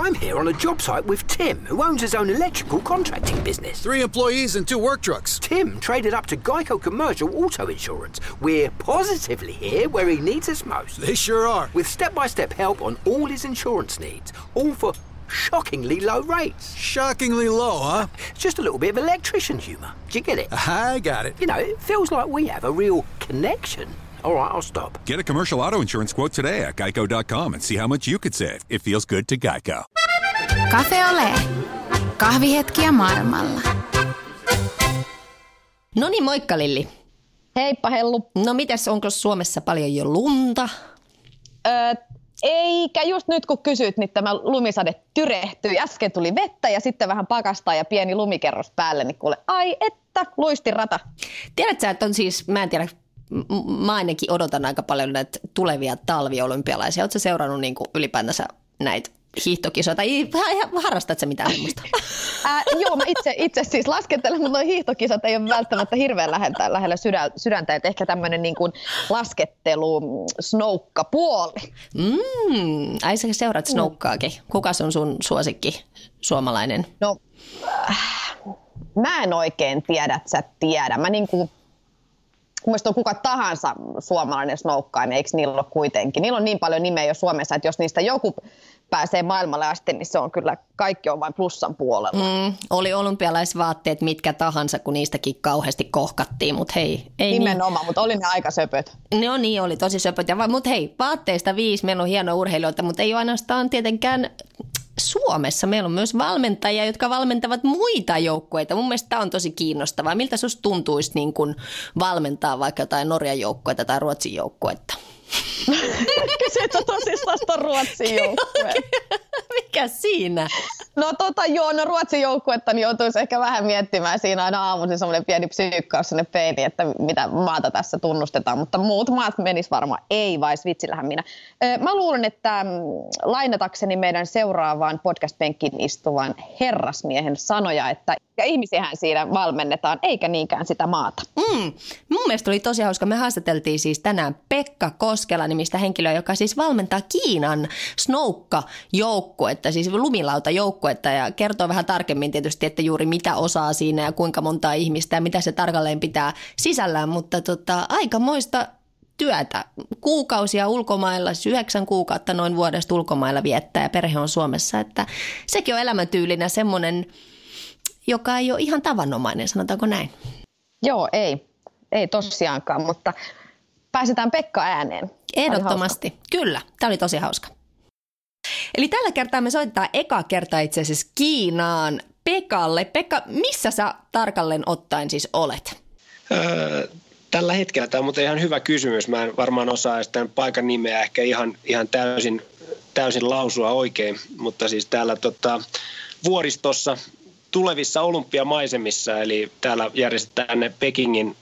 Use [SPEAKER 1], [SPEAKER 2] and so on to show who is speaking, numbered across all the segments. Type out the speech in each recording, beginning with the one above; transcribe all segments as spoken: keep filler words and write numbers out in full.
[SPEAKER 1] I'm here on a job site with Tim, who owns his own electrical contracting business.
[SPEAKER 2] Three employees and two work trucks.
[SPEAKER 1] Tim traded up to Geico Commercial Auto Insurance. We're positively here where he needs us most.
[SPEAKER 2] They sure are.
[SPEAKER 1] With step-by-step help on all his insurance needs, all for shockingly low rates.
[SPEAKER 2] Shockingly low, huh?
[SPEAKER 1] Just a little bit of electrician humour. Do you get it?
[SPEAKER 2] I got it.
[SPEAKER 1] You know, it feels like we have a real connection. All right, I'll stop.
[SPEAKER 3] Get a commercial auto insurance quote today at geico dot com and see how much you could save. It feels good to Geico.
[SPEAKER 4] Cafe Ole. Kahvihetkiä maailmalla.
[SPEAKER 5] No niin, moikka Lilli.
[SPEAKER 6] Heippa Hellu.
[SPEAKER 5] No mitäs, onko Suomessa paljon jo lunta?
[SPEAKER 6] Öö, eikä just nyt kun kysyt, niin tämä lumisade tyrehtyi. Äsken tuli vettä ja sitten vähän pakastaa ja pieni lumikerros päälle, niin kuule, ai että, luistinrata.
[SPEAKER 5] Tiedätkö sä, että on siis, mä en tiedä, mä ainakin odotan aika paljon näitä tulevia talviolympialaisia. Oletko sä seurannut niin kuin ylipäätänsä näitä hiihtokisoja? Tai harrastat sä mitään semmoista?
[SPEAKER 6] Ää, joo, mä itse, itse siis laskettelen, mutta nuo hiihtokisat ei ole välttämättä hirveän lähellä, lähellä sydän, sydäntä. Että ehkä tämmöinen niin kuin laskettelu, snoukkapuoli.
[SPEAKER 5] Mm, ai sä seuraat snoukkaakin. Kukas on sun suosikki suomalainen?
[SPEAKER 6] No, äh, mä en oikein tiedä, että sä tiedä. Mä niin kuin... Mun mielestä on kuka tahansa suomalainen snoukkainen, eikö niillä ole kuitenkin? Niillä on niin paljon nimeä jo Suomessa, että jos niistä joku pääsee maailmalle asti, niin se on kyllä, kaikki on vain plussan puolella. Mm,
[SPEAKER 5] oli olympialaisvaatteet mitkä tahansa, kun niistäkin kauheasti kohkattiin, mutta hei. Ei
[SPEAKER 6] Nimenomaan,
[SPEAKER 5] niin.
[SPEAKER 6] Mutta oli ne aika söpöt.
[SPEAKER 5] No niin, oli tosi söpöt. Mutta hei, vaatteista viisi, meillä on hienoja urheilijoita, mutta ei ole ainoastaan tietenkään... Suomessa meillä on myös valmentajia, jotka valmentavat muita joukkueita. Mun mielestä tämä on tosi kiinnostavaa. Miltä susta tuntuisi niin kun valmentaa vaikka jotain Norjan joukkuetta tai Ruotsin joukkuetta?
[SPEAKER 6] Kysyt tosissaan tuon Ruotsin joukkuetta.
[SPEAKER 5] Mikä siinä?
[SPEAKER 6] No tota joo, no Ruotsin joukkuetta niin joutuisi ehkä vähän miettimään siinä aina aamuisin semmoinen pieni psyykkaus sinne peiliin, että mitä maata tässä tunnustetaan, mutta muut maat menis varmaan ei, vai vitsillähän minä. Mä luulen, että lainatakseni meidän seuraavaan podcast-penkkiin istuvan herrasmiehen sanoja, että ja ihmisiähän siinä valmennetaan, eikä niinkään sitä maata.
[SPEAKER 5] Mm. Mun mielestä oli tosi hauska. Me haastateltiin siis tänään Pekka Koskela nimistä henkilöä, joka siis valmentaa Kiinan snoukka-joukkuetta, siis lumilauta-joukkuetta ja kertoo vähän tarkemmin tietysti, että juuri mitä osaa siinä ja kuinka montaa ihmistä ja mitä se tarkalleen pitää sisällään, mutta tota, aikamoista työtä. Kuukausia ulkomailla, siis yhdeksän kuukautta noin vuodesta ulkomailla viettää ja perhe on Suomessa, että sekin on elämäntyylinä semmoinen, joka ei ole ihan tavanomainen, sanotaanko näin?
[SPEAKER 6] Joo, ei. Ei tosiaankaan, mutta pääsetään Pekka ääneen.
[SPEAKER 5] Ehdottomasti. Kyllä, tämä oli tosi hauska. Eli tällä kertaa me soitetaan eka kerta itse asiassa Kiinaan Pekalle. Pekka, missä sä tarkalleen ottaen siis olet?
[SPEAKER 7] Öö, tällä hetkellä tämä on muuten ihan hyvä kysymys. Mä en varmaan osaa tämän paikan nimeä ehkä ihan, ihan täysin, täysin lausua oikein, mutta siis täällä tota, vuoristossa tulevissa olympiamaisemissa, eli täällä järjestetään ne Pekingin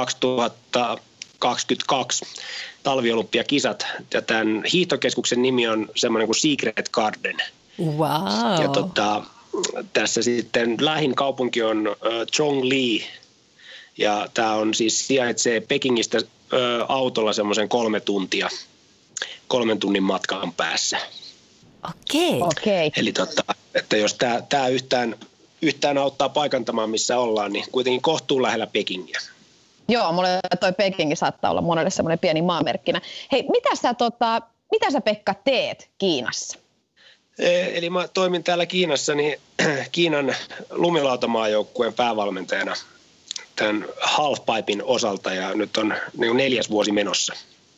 [SPEAKER 7] kaksituhattakaksikymmentäkaksi talviolympiakisat, ja tämän hiihtokeskuksen nimi on semmoinen kuin Secret Garden.
[SPEAKER 5] Wow.
[SPEAKER 7] Ja tota, tässä sitten lähin kaupunki on uh, Zhongli, ja tämä on siis sijaitsee Pekingistä uh, autolla semmoisen kolme tuntia, kolmen tunnin matkan päässä.
[SPEAKER 5] Okei.
[SPEAKER 6] Okei.
[SPEAKER 7] Eli tota, että jos tämä, tämä yhtään, yhtään auttaa paikantamaan, missä ollaan, niin kuitenkin kohtuun lähellä Pekingiä.
[SPEAKER 6] Joo, mulle toi Pekingi saattaa olla monelle semmoinen pieni maamerkkinä. Hei, mitä sä, tota, mitä sä Pekka teet Kiinassa?
[SPEAKER 7] Eli mä toimin täällä Kiinassa niin Kiinan lumilautamaajoukkueen päävalmentajana tämän halfpipen osalta, ja nyt on niin neljäs vuosi menossa.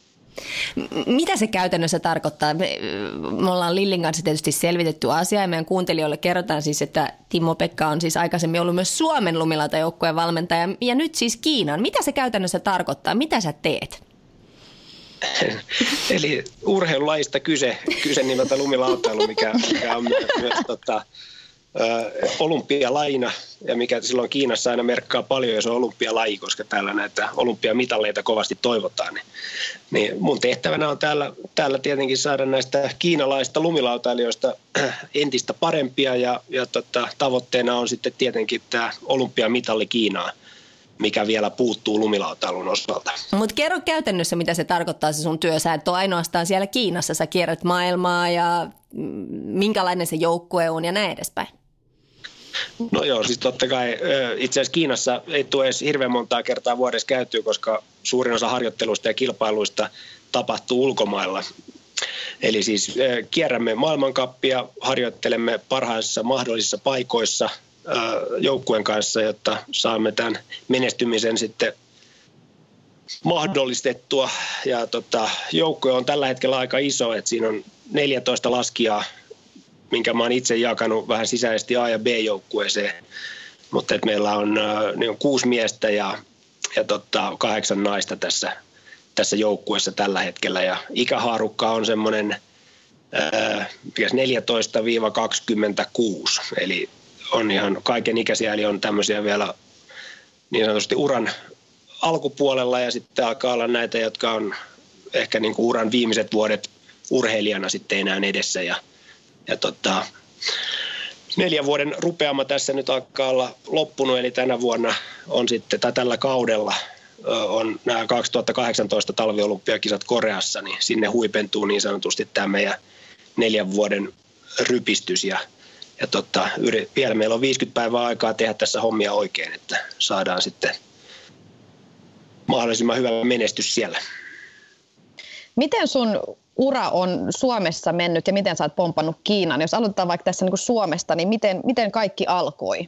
[SPEAKER 5] Mitä se käytännössä tarkoittaa? Me, me ollaan Lillin kanssa tietysti selvitetty asiaa ja meidän kuuntelijoille kerrotaan siis, että Timo Pekka on siis aikaisemmin ollut myös Suomen lumilautajoukkueen valmentaja ja nyt siis Kiinan. Mitä se käytännössä tarkoittaa? Mitä sä teet?
[SPEAKER 7] Eli urheilulajista kyse, kyse nimeltä lumilautailu, mikä, mikä on myös, myös tota, olympialajina ja mikä silloin Kiinassa aina merkkaa paljon, jos on olympialaji, koska täällä näitä olympiamitalleita kovasti toivotaan. Niin, niin mun tehtävänä on täällä, täällä tietenkin saada näistä kiinalaisista lumilautailijoista entistä parempia ja, ja tota, tavoitteena on sitten tietenkin tämä olympiamitalli Kiinaan mikä vielä puuttuu lumilautailun osalta.
[SPEAKER 5] Mutta kerro käytännössä, mitä se tarkoittaa se sun työ. Sä et ole ainoastaan siellä Kiinassa, sä kierrät maailmaa ja minkälainen se joukkue on ja näin edespäin.
[SPEAKER 7] No joo, siis totta kai itse asiassa Kiinassa ei tule edes hirveän montaa kertaa vuodessa käytyä, koska suurin osa harjoitteluista ja kilpailuista tapahtuu ulkomailla. Eli siis kierrämme maailmankappia, harjoittelemme parhaissa mahdollisissa paikoissa joukkueen kanssa, jotta saamme tämän menestymisen sitten mahdollistettua. Ja tota, joukkue on tällä hetkellä aika iso, että siinä on neljätoista laskijaa, minkä mä oon itse jakanut vähän sisäisesti A- ja B-joukkueeseen. Mutta että meillä on, niin on kuusi miestä ja, ja tota, kahdeksan naista tässä, tässä joukkueessa tällä hetkellä. Ja ikähaarukka on semmoinen neljätoista kaksikymmentäkuusi, eli on ihan kaiken ikäisiä, eli on tämmöisiä vielä niin sanotusti uran alkupuolella ja sitten alkaa olla näitä, jotka on ehkä niin kuin uran viimeiset vuodet urheilijana sitten enää edessä ja, ja tota, neljän vuoden rupeama tässä nyt alkaa olla loppunut, eli tänä vuonna on sitten, tai tällä kaudella on nämä kaksituhattakahdeksantoista talviolympiakisat Koreassa, niin sinne huipentuu niin sanotusti tämä meidän neljän vuoden rypistys ja Ja tota, vielä meillä on viisikymmentä päivää aikaa tehdä tässä hommia oikein, että saadaan sitten mahdollisimman hyvä menestys siellä.
[SPEAKER 6] Miten sun ura on Suomessa mennyt ja miten sä oot pompannut Kiinan? Jos aloitetaan vaikka tässä niin kuin Suomesta, niin miten, miten kaikki alkoi?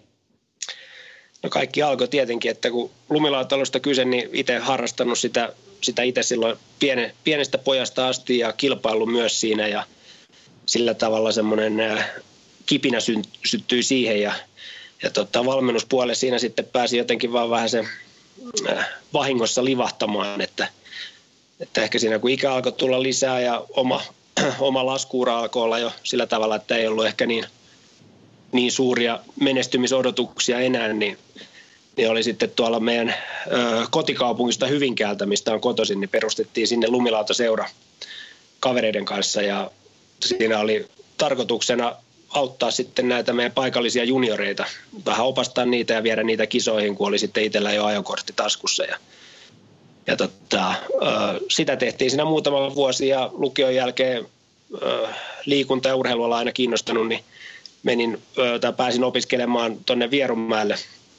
[SPEAKER 7] No kaikki alkoi tietenkin, että kun lumilautailusta kyse, niin itse harrastanut sitä, sitä itse silloin piene, pienestä pojasta asti ja kilpailu myös siinä ja sillä tavalla semmoinen kipinä syttyi siihen ja, ja tota, valmennuspuolelle siinä sitten pääsi jotenkin vaan vähän sen äh, vahingossa livahtamaan, että, että ehkä siinä kun ikä alkoi tulla lisää ja oma, oma laskuura alkoi olla jo sillä tavalla, että ei ollut ehkä niin, niin suuria menestymisodotuksia enää, niin, niin oli sitten tuolla meidän äh, kotikaupungista Hyvinkäältä, mistä on kotoisin, niin perustettiin sinne lumilautaseura kavereiden kanssa ja siinä oli tarkoituksena auttaa sitten näitä meidän paikallisia junioreita, vähän opastaa niitä ja viedä niitä kisoihin, kun oli sitten itsellä jo ajokortti taskussa. Ja, ja tota, sitä tehtiin siinä muutama vuosi ja lukion jälkeen liikunta- ja urheiluala aina kiinnostanut, niin menin, tai pääsin opiskelemaan tuonne Vierumäelle,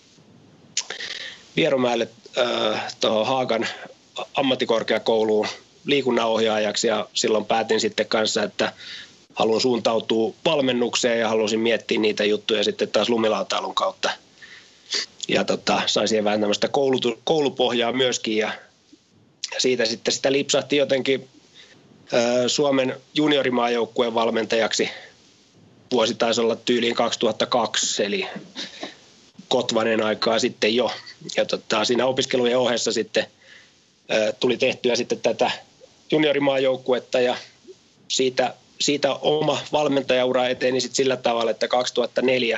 [SPEAKER 7] Vierumäelle tuohon Haagan ammattikorkeakouluun liikunnanohjaajaksi ja silloin päätin sitten kanssa, että haluan suuntautua valmennukseen ja halusin miettiä niitä juttuja sitten taas lumilautailun kautta. Ja tota, sain siihen vähän tämmöistä koulutu, koulupohjaa myöskin ja siitä sitten sitä lipsahti jotenkin ä, Suomen juniorimaajoukkueen valmentajaksi. Vuosi taisi olla tyyliin kaksituhattakaksi, eli Kotvanen aikaa sitten jo. Ja tota, siinä opiskelujen ohessa sitten ä, tuli tehtyä sitten tätä juniorimaajoukkuetta ja siitä Siitä oma valmentajaura eteni sitten sillä tavalla, että kaksituhattaneljä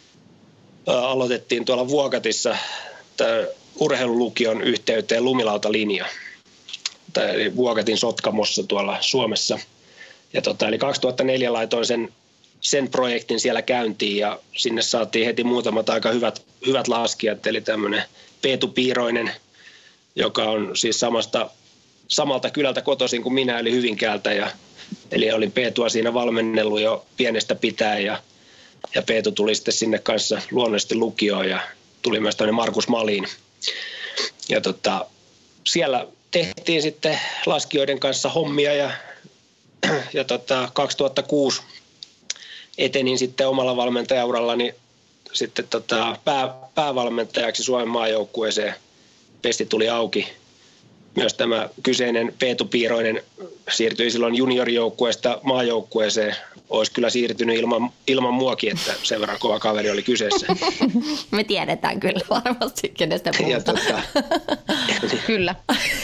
[SPEAKER 7] aloitettiin tuolla Vuokatissa urheilulukion yhteyteen lumilautalinja. Eli Vuokatin Sotkamossa tuolla Suomessa. Ja tota, eli kaksituhattaneljä laitoin sen, sen projektin siellä käyntiin ja sinne saatiin heti muutamat aika hyvät, hyvät laskijat. Eli tämmöinen Peetu Piiroinen, joka on siis samasta, samalta kylältä kotoisin kuin minä, eli Hyvinkäältä ja eli olin Peetua siinä valmennellut jo pienestä pitäen ja, ja Peetu tuli sitten sinne kanssa luonnollisesti lukioon ja tuli myös tämmöinen Markus Malin. Ja tota, siellä tehtiin sitten laskijoiden kanssa hommia ja, ja tota, kaksituhattakuusi etenin sitten omalla valmentajaurallani sitten tota, pää, päävalmentajaksi Suomen maajoukkueeseen. Pesti tuli auki. Myös tämä kyseinen Peetu Piiroinen siirtyi silloin juniorijoukkueesta maajoukkueeseen. Olisi kyllä siirtynyt ilman, ilman muakin, että sen verran kova kaveri oli kyseessä.
[SPEAKER 5] Me tiedetään kyllä varmasti, kenestä puhutaan.
[SPEAKER 6] Tota, kyllä.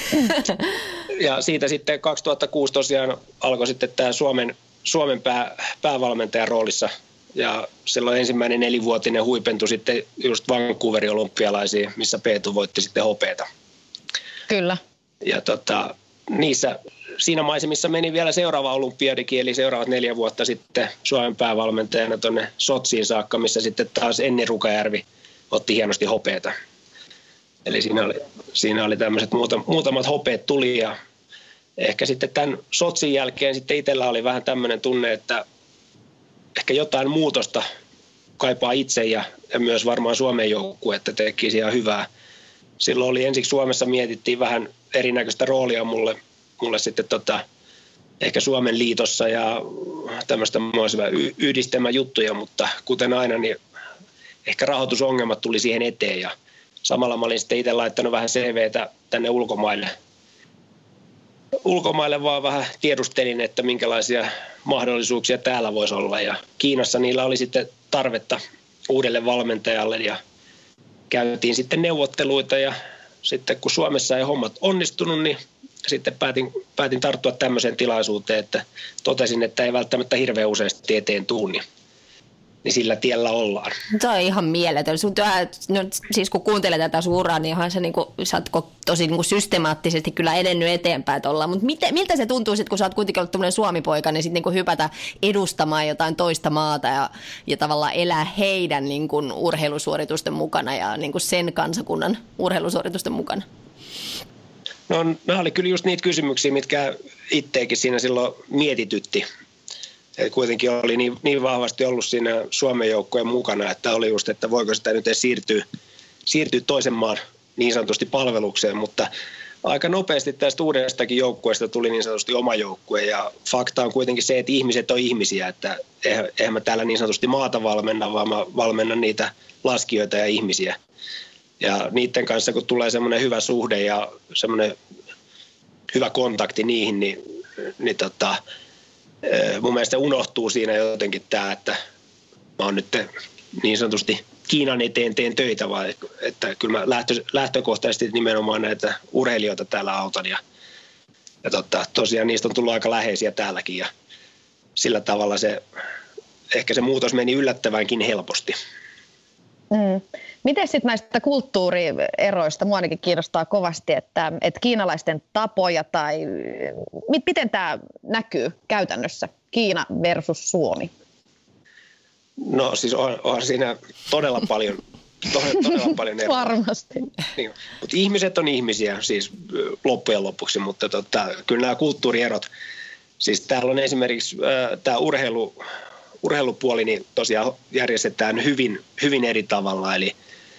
[SPEAKER 7] Ja siitä sitten kaksituhattakuusi tosiaan alkoi sitten tämä Suomen, Suomen pää, päävalmentajan roolissa. Ja silloin ensimmäinen nelivuotinen huipentui sitten just Vancouverin olympialaisiin, missä Peetu voitti sitten hopeata.
[SPEAKER 6] Kyllä.
[SPEAKER 7] Ja tota, niissä, siinä maisemissa meni vielä seuraava olympiadikin, eli seuraavat neljä vuotta sitten Suomen päävalmentajana tuonne Sotsiin saakka, missä sitten taas Enni Rukajärvi otti hienosti hopeata. Eli siinä oli, siinä oli tämmöiset muutam, muutamat hopeet tuli ja ehkä sitten tämän Sotsin jälkeen sitten itsellä oli vähän tämmöinen tunne, että ehkä jotain muutosta kaipaa itse ja, ja myös varmaan Suomen joukkue, että tekisi ihan hyvää. Silloin oli ensiksi Suomessa mietittiin vähän erinäköistä roolia mulle, mulle sitten tota, ehkä Suomen liitossa ja tämmöistä yhdistelmäjuttuja, mutta kuten aina, niin ehkä rahoitusongelmat tuli siihen eteen ja samalla mä olin sitten itse laittanut vähän C V:tä tänne ulkomaille. Ulkomaille vaan vähän tiedustelin, että minkälaisia mahdollisuuksia täällä voisi olla ja Kiinassa niillä oli sitten tarvetta uudelle valmentajalle ja käytiin sitten neuvotteluita ja sitten kun Suomessa ei hommat onnistunut, niin sitten päätin, päätin tarttua tämmöiseen tilaisuuteen, että totesin, että ei välttämättä hirveän useasti eteen tuu, niin, niin sillä tiellä ollaan.
[SPEAKER 5] Se on ihan mieletön. No, siis kun kuuntelee tätä sun uraa, niin ihan se, niin kuin, sä oot tosi niin kuin systemaattisesti kyllä edennyt eteenpäin ollaan. Mutta miltä se tuntuu sitten, kun sä oot kuitenkin ollut tämmöinen Suomi-poika, niin sitten niin hypätä edustamaan jotain toista maata ja, ja tavallaan elää heidän niin kuin urheilusuoritusten mukana ja niin kuin sen kansakunnan urheilusuoritusten mukana?
[SPEAKER 7] No nämä oli kyllä just niitä kysymyksiä, mitkä itseäkin siinä silloin mietitytti. Et kuitenkin oli niin, niin vahvasti ollut siinä Suomen joukkojen mukana, että oli just, että voiko sitä nyt edes siirtyä, siirtyä toisen maan niin sanotusti palvelukseen, mutta aika nopeasti tästä uudestakin joukkueesta tuli niin sanotusti oma joukkue ja fakta on kuitenkin se, että ihmiset on ihmisiä, että eihän, eihän mä täällä niin sanotusti maata valmenna, vaan mä valmennan niitä laskijoita ja ihmisiä. Ja niiden kanssa, kun tulee semmoinen hyvä suhde ja semmoinen hyvä kontakti niihin, niin, niin tota, mun mielestä unohtuu siinä jotenkin tämä, että mä oon nyt niin sanotusti Kiinan eteen teen töitä, vaan että kyllä mä lähtö, lähtökohtaisesti nimenomaan näitä urheilijoita täällä autan. Ja, ja tota, tosiaan niistä on tullut aika läheisiä täälläkin ja sillä tavalla se, ehkä se muutos meni yllättävänkin helposti.
[SPEAKER 6] Mm. Miten sitten näistä kulttuurieroista, mua ainakin kiinnostaa kovasti, että, että kiinalaisten tapoja tai miten tämä näkyy käytännössä, Kiina versus Suomi?
[SPEAKER 7] No siis on, on siinä todella paljon, todella, todella paljon eroa.
[SPEAKER 6] Varmasti.
[SPEAKER 7] Niin, mutta ihmiset on ihmisiä siis loppujen lopuksi, mutta tota, kyllä nämä kulttuurierot, siis täällä on esimerkiksi äh, tämä urheilu, urheilupuoli, niin tosiaan järjestetään hyvin, hyvin eri tavalla, eli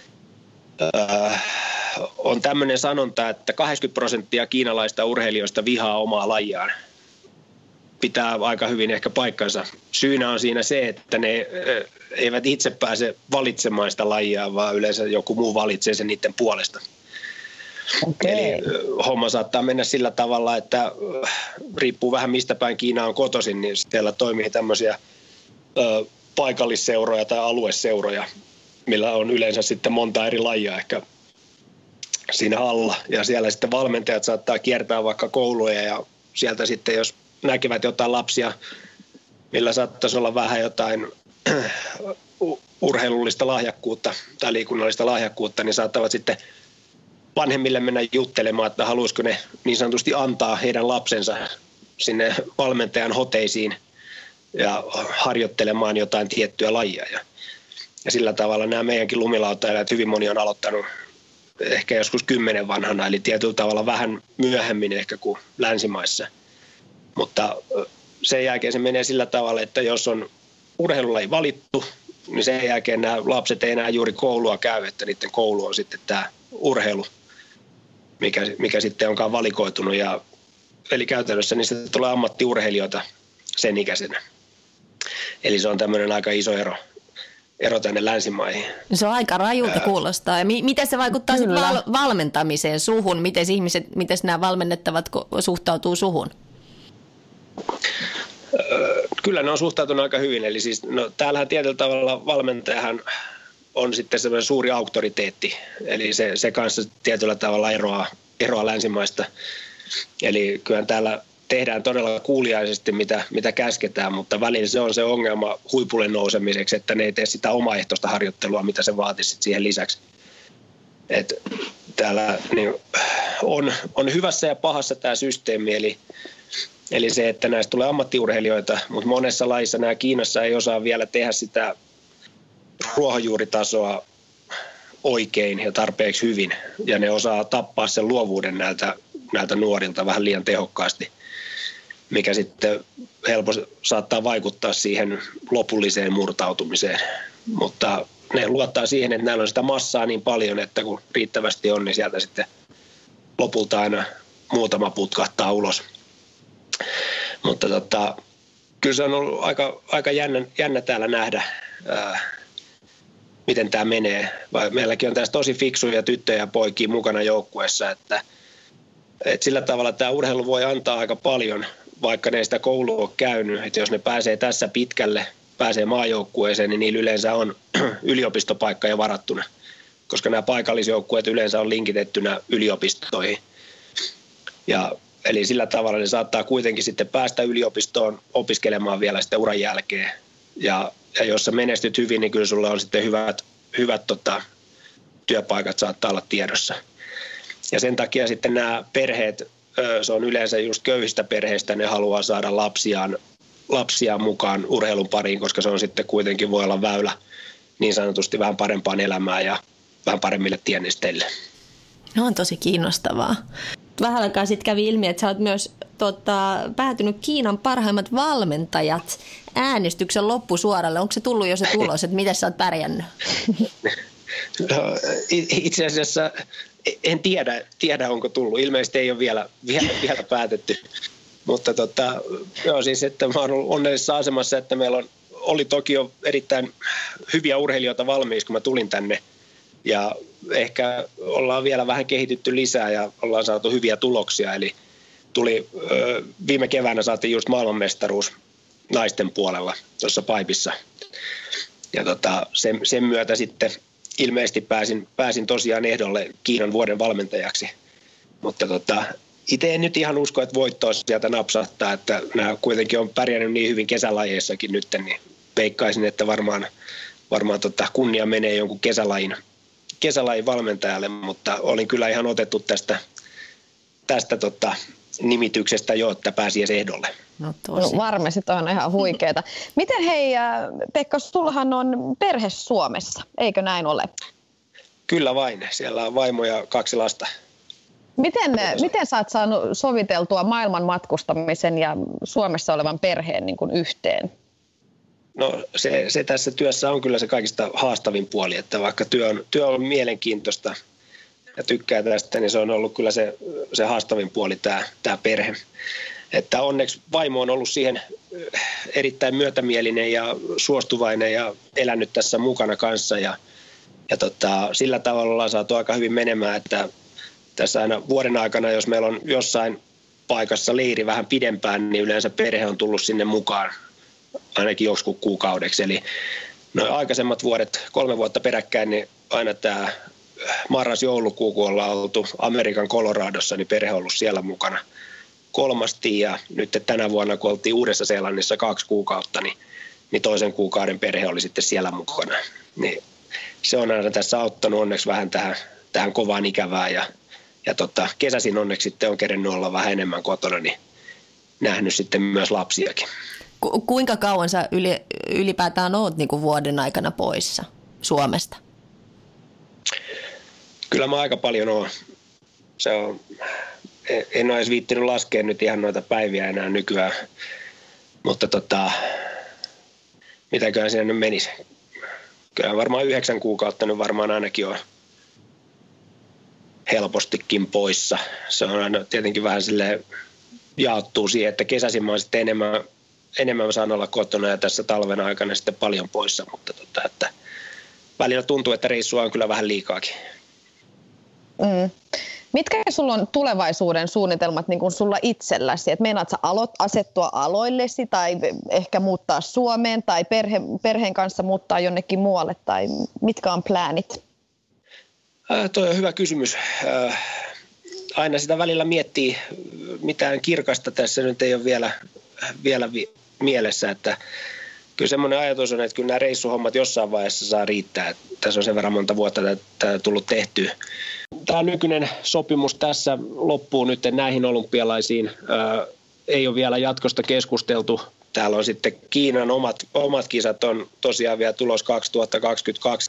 [SPEAKER 7] äh, on tämmöinen sanonta, että kahdeksankymmentä prosenttia kiinalaista urheilijoista vihaa omaa lajiaan. Pitää aika hyvin ehkä paikkansa. Syynä on siinä se, että ne eivät itse pääse valitsemaan sitä lajia, vaan yleensä joku muu valitsee sen niiden puolesta. Okay. Eli homma saattaa mennä sillä tavalla, että riippuu vähän mistä päin Kiina on kotoisin, niin siellä toimii tämmöisiä ö, paikallisseuroja tai alueseuroja, millä on yleensä sitten monta eri lajia ehkä siinä alla. Ja siellä sitten valmentajat saattaa kiertää vaikka kouluja ja sieltä sitten jos näkevät jotain lapsia, millä saattaisi olla vähän jotain urheilullista lahjakkuutta tai liikunnallista lahjakkuutta, niin saattavat sitten vanhemmille mennä juttelemaan, että haluaisiko ne niin sanotusti antaa heidän lapsensa sinne valmentajan hoteisiin ja harjoittelemaan jotain tiettyä lajia. Ja, ja sillä tavalla nämä meidänkin lumilautajat, hyvin moni on aloittanut ehkä joskus kymmenen vanhana, eli tietyllä tavalla vähän myöhemmin ehkä kuin länsimaissa. Mutta sen jälkeen se menee sillä tavalla, että jos on urheilulaji valittu, niin sen jälkeen nämä lapset ei enää juuri koulua käy, että niiden koulu on sitten tämä urheilu, mikä, mikä sitten onkaan valikoitunut. Ja, eli käytännössä niistä tulee ammattiurheilijoita sen ikäisenä. Eli se on tämmöinen aika iso ero, ero tänne länsimaihin.
[SPEAKER 5] Se on aika rajulta kuulostaa. Ja mi- miten se vaikuttaa val- valmentamiseen suhun? Miten ihmiset, miten nämä valmennettavat suhtautuu suhun?
[SPEAKER 7] Kyllä ne on suhtautunut aika hyvin. Eli siis, no, täällähän tietyllä tavalla valmentajahan on sitten semmoinen suuri auktoriteetti. Eli se, se kanssa tietyllä tavalla eroaa, eroaa länsimaista. Eli kyllä täällä tehdään todella kuuliaisesti, mitä, mitä käsketään, mutta välillä se on se ongelma huipulle nousemiseksi, että ne ei tee sitä omaehtoista harjoittelua, mitä se vaatisi siihen lisäksi. Et täällä niin, on, on hyvässä ja pahassa tämä systeemi, eli Eli se, että näistä tulee ammattiurheilijoita, mutta monessa lajissa nämä Kiinassa ei osaa vielä tehdä sitä ruohonjuuritasoa oikein ja tarpeeksi hyvin. Ja ne osaa tappaa sen luovuuden näiltä, näiltä nuorilta vähän liian tehokkaasti, mikä sitten helposti saattaa vaikuttaa siihen lopulliseen murtautumiseen. Mutta ne luottaa siihen, että näillä on sitä massaa niin paljon, että kun riittävästi on, niin sieltä sitten lopulta aina muutama putkahtaa ulos. Mutta tota, kyllä se on ollut aika, aika jännä, jännä täällä nähdä, ää, miten tämä menee. Vai meilläkin on tässä tosi fiksuja tyttöjä ja poikia mukana joukkueessa, että, että sillä tavalla tämä urheilu voi antaa aika paljon, vaikka ne ei sitä koulua ole käynyt. Että jos ne pääsee tässä pitkälle, pääsee maajoukkueeseen, niin niillä yleensä on yliopistopaikka jo varattuna, koska nämä paikallisjoukkueet yleensä on linkitettynä yliopistoihin. Ja, eli sillä tavalla ne saattaa kuitenkin sitten päästä yliopistoon opiskelemaan vielä sitten uran jälkeen. Ja, ja jos sä menestyt hyvin, niin kyllä sulla on sitten hyvät, hyvät tota, työpaikat saattaa olla tiedossa. Ja sen takia sitten nämä perheet, se on yleensä just köyhistä perheistä, ne haluaa saada lapsiaan, lapsiaan mukaan urheilun pariin, koska se on sitten kuitenkin voi olla väylä niin sanotusti vähän parempaan elämään ja vähän paremmille tienesteille.
[SPEAKER 5] No on tosi kiinnostavaa. Vähän aikaa sitten kävi ilmi, että sä oot myös tota, päätynyt Kiinan parhaimmat valmentajat äänestyksen loppusuoralle. Onko se tullut jo se tulos, että miten sä oot pärjännyt?
[SPEAKER 7] No, itse asiassa en tiedä, tiedä, onko tullut. Ilmeisesti ei ole vielä, vielä, vielä päätetty. Mutta tota, joo, siis, että mä oon ollut onnellisessa asemassa, että meillä on, oli toki jo erittäin hyviä urheilijoita valmiiksi, kun mä tulin tänne. Ja ehkä ollaan vielä vähän kehitytty lisää ja ollaan saatu hyviä tuloksia. Eli tuli, viime keväänä saatiin just maailmanmestaruus naisten puolella tuossa Paipissa. Ja tota, sen, sen myötä sitten ilmeisesti pääsin, pääsin tosiaan ehdolle Kiinan vuoden valmentajaksi. Mutta tota, itse en nyt ihan usko, että voittoa sieltä napsahtaa, että nämä kuitenkin on pärjännyt niin hyvin kesälajeissakin nyt, niin veikkaisin, että varmaan, varmaan tota kunnia menee jonkun kesälajin, kesälajin valmentajalle, mutta olin kyllä ihan otettu tästä, tästä tota nimityksestä jo, että pääsi edes ehdolle.
[SPEAKER 6] No, no varmasti on ihan huikeeta. Miten hei, Pekka, sullahan on perhe Suomessa, eikö näin ole?
[SPEAKER 7] Kyllä vain, siellä on vaimo ja kaksi lasta.
[SPEAKER 6] Miten, miten sä oot saanut soviteltua maailman matkustamisen ja Suomessa olevan perheen niin kuin yhteen?
[SPEAKER 7] No se, se tässä työssä on kyllä se kaikista haastavin puoli, että vaikka työ on, työ on mielenkiintoista ja tykkää tästä, niin se on ollut kyllä se, se haastavin puoli tämä, tämä perhe. Että onneksi vaimo on ollut siihen erittäin myötämielinen ja suostuvainen ja elänyt tässä mukana kanssa ja, ja tota, sillä tavalla ollaan saatu aika hyvin menemään, että tässä aina vuoden aikana, jos meillä on jossain paikassa leiri vähän pidempään, niin yleensä perhe on tullut sinne mukaan ainakin joskus kuukaudeksi. Eli noin aikaisemmat vuodet, kolme vuotta peräkkäin, niin aina tämä marras-joulukuu, kun ollaan oltu Amerikan Coloradossa, niin perhe on ollut siellä mukana kolmasti. Ja nyt tänä vuonna, kun oltiin Uudessa-Seelannissa kaksi kuukautta, niin, niin toisen kuukauden perhe oli sitten siellä mukana. Niin se on aina tässä auttanut onneksi vähän tähän, tähän kovaan ikävään ja Ja tota, kesäisin onneksi sitten on kerennyt olla vähän enemmän kotona, niin nähnyt sitten myös lapsiakin.
[SPEAKER 5] Ku, kuinka kauan sä yli, ylipäätään oot niin kuin vuoden aikana poissa Suomesta?
[SPEAKER 7] Kyllä mä aika paljon oon. Se on, en ole edes viittinyt laskea nyt ihan noita päiviä enää nykyään, mutta tota, mitäköhän siinä nyt menisi. Kyllä varmaan yhdeksän kuukautta nyt varmaan ainakin on helpostikin poissa. Se on aina tietenkin vähän silleen jaottuu siihen, että kesäisin mä oon sitten enemmän, enemmän saan olla kotona ja tässä talven aikana sitten paljon poissa, mutta tota, että välillä tuntuu, että reissua on kyllä vähän liikaakin.
[SPEAKER 6] Mm. Mitkä sulla on tulevaisuuden suunnitelmat niin kuin sulla itselläsi? Et meinaat sä aloit asettua aloillesi tai ehkä muuttaa Suomeen tai perhe, perheen kanssa muuttaa jonnekin muualle tai mitkä on pläänit?
[SPEAKER 7] Äh, toi on hyvä kysymys. Äh, aina sitä välillä miettii, mitään kirkasta tässä nyt ei ole vielä, vielä vi- mielessä, että kyllä semmoinen ajatus on, että kyllä nämä reissuhommat jossain vaiheessa saa riittää. Että tässä on sen verran monta vuotta tätä tullut tehtyä. Tämä nykyinen sopimus tässä loppuu nyt näihin olympialaisiin. Äh, ei ole vielä jatkosta keskusteltu. Täällä on sitten Kiinan omat, omat kisat on tosiaan vielä tulos kaksituhattakaksikymmentäkaksi.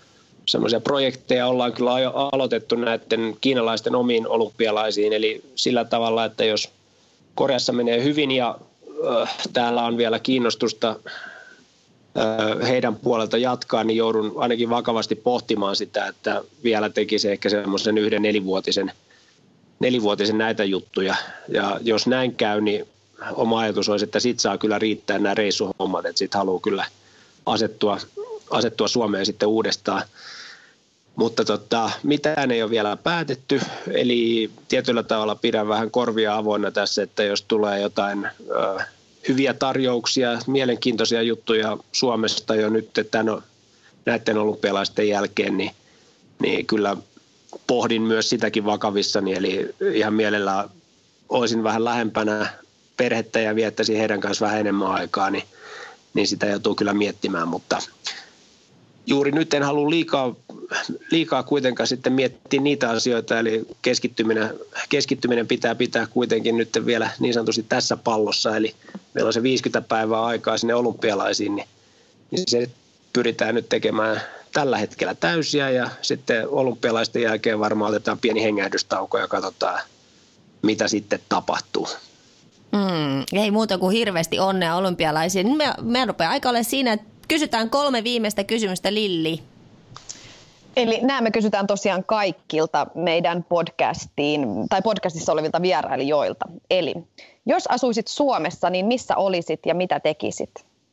[SPEAKER 7] semmoisia projekteja ollaan kyllä jo aloitettu näiden kiinalaisten omiin olympialaisiin. Eli sillä tavalla, että jos Koreassa menee hyvin ja äh, täällä on vielä kiinnostusta äh, heidän puolelta jatkaa, niin joudun ainakin vakavasti pohtimaan sitä, että vielä tekisi ehkä semmoisen yhden nelivuotisen, nelivuotisen näitä juttuja. Ja jos näin käy, niin oma ajatus olisi, että sit saa kyllä riittää nämä reissuhommat, että sit haluaa kyllä asettua, asettua Suomeen sitten uudestaan. Mutta tota, mitään ei ole vielä päätetty, eli tietyllä tavalla pidän vähän korvia avoinna tässä, että jos tulee jotain ö, hyviä tarjouksia, mielenkiintoisia juttuja Suomesta jo nyt tämän, näiden olympialaisten jälkeen, niin, niin kyllä pohdin myös sitäkin vakavissani, eli ihan mielellään olisin vähän lähempänä perhettä ja viettäisin heidän kanssa vähän enemmän aikaa, niin, niin sitä joutuu kyllä miettimään, mutta juuri nyt en halua liikaa, liikaa kuitenkaan sitten miettiä niitä asioita, eli keskittyminen, keskittyminen pitää pitää kuitenkin nyt vielä niin sanotusti tässä pallossa, eli meillä on se viisikymmentä päivää aikaa sinne olympialaisiin, niin, niin se pyritään nyt tekemään tällä hetkellä täysiä ja sitten olympialaisten jälkeen varmaan otetaan pieni hengähdystauko ja katsotaan, mitä sitten tapahtuu.
[SPEAKER 5] Mm, ei muuta kuin hirveästi onnea olympialaisiin. Me, me rupeaa aika olla siinä, että kysytään kolme viimeistä kysymystä, Lilli.
[SPEAKER 6] Eli nämä me kysytään tosiaan kaikilta meidän podcastiin tai podcastissa olevilta vierailijoilta. Eli jos asuisit Suomessa, niin missä olisit ja mitä tekisit?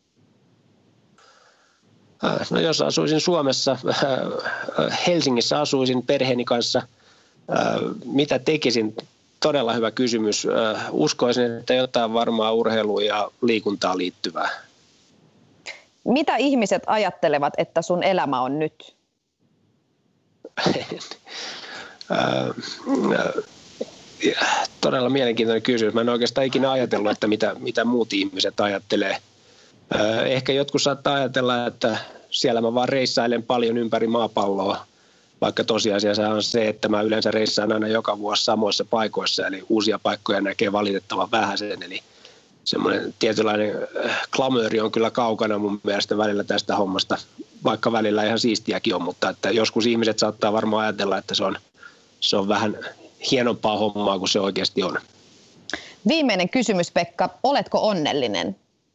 [SPEAKER 7] No jos asuisin Suomessa, Helsingissä asuisin perheeni kanssa, mitä tekisin? Todella hyvä kysymys. Uskoisin, että jotain varmaan urheiluun ja liikuntaan liittyvää.
[SPEAKER 6] Mitä ihmiset ajattelevat, että sun elämä on nyt?
[SPEAKER 7] Todella mielenkiintoinen kysymys. Mä en oikeastaan ikinä ajatellut, että mitä, mitä muut ihmiset ajattelee. Ehkä jotkut saattaa ajatella, että siellä mä vaan reissailen paljon ympäri maapalloa, vaikka tosiasiassa on se, että mä yleensä reissaan aina joka vuosi samoissa paikoissa, eli uusia paikkoja näkee valitettavan vähäisen, eli semmoinen tietynlainen glamouri on kyllä kaukana mun mielestä välillä tästä hommasta, vaikka välillä ihan siistiäkin on, mutta että joskus ihmiset saattaa varmaan ajatella, että se on, se on vähän hienompaa hommaa kuin se oikeasti on.
[SPEAKER 6] Viimeinen kysymys, Pekka. Oletko onnellinen?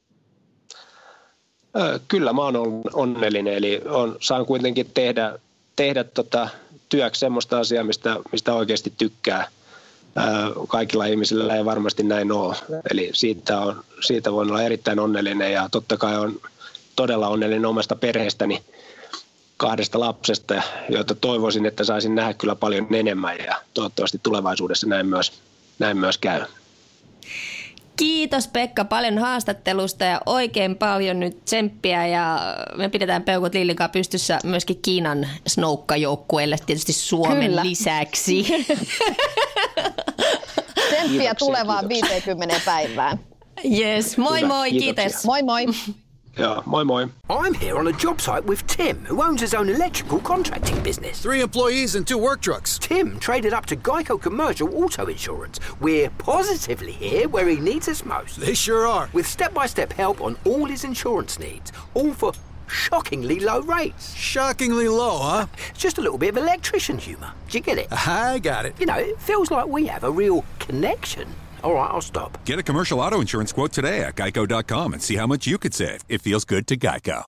[SPEAKER 7] Kyllä mä oon onnellinen, eli on, saan kuitenkin tehdä, tehdä tota työksi semmoista asiaa, mistä, mistä oikeasti tykkää. Kaikilla ihmisillä ei varmasti näin ole, eli siitä, on, siitä voin olla erittäin onnellinen ja totta kai on todella onnellinen omasta perheestäni, kahdesta lapsesta, joita toivoisin, että saisin nähdä kyllä paljon enemmän ja toivottavasti tulevaisuudessa näin myös, näin myös käy.
[SPEAKER 5] Kiitos Pekka paljon haastattelusta ja oikein paljon nyt tsemppiä ja me pidetään peukut Lillinkaan pystyssä myöskin Kiinan snoukkajoukkueelle tietysti Suomen Kyllä. lisäksi.
[SPEAKER 6] Tsemppiä tulevaan viiteenkymmeneen päivään.
[SPEAKER 5] Yes, moi Hyvä, moi, kiitos. kiitos.
[SPEAKER 6] Moi moi.
[SPEAKER 7] Yeah, moi moi.
[SPEAKER 1] I'm here on a job site with Tim, who owns his own electrical contracting business.
[SPEAKER 2] Three employees and two work trucks.
[SPEAKER 1] Tim traded up to Geico Commercial Auto Insurance. We're positively here where he needs us most.
[SPEAKER 2] They sure are.
[SPEAKER 1] With step-by-step help on all his insurance needs, all for shockingly low rates.
[SPEAKER 2] Shockingly low, huh?
[SPEAKER 1] Just a little bit of electrician humour. Do you get it?
[SPEAKER 2] I got it.
[SPEAKER 1] You know, it feels like we have a real connection. All right, I'll stop.
[SPEAKER 3] Get a commercial auto insurance quote today at geico dot com and see how much you could save. It feels good to Geico.